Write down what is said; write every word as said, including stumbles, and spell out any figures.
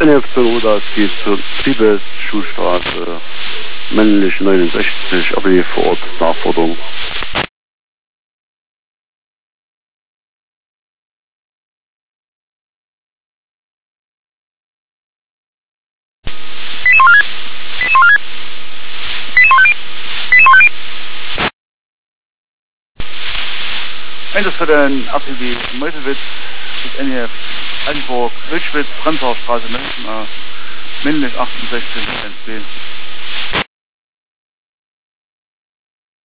N F zwei oder es geht zur Triebes, Schulstraße, männlich neunundsechzig, aber hier vor Ort Nachforderung. Einsatz für den A P B Meuselwitz, das N E F Altenburg, Wildschwitz, Bremsauerstraße, München, männlich achtundsechzig, eins B.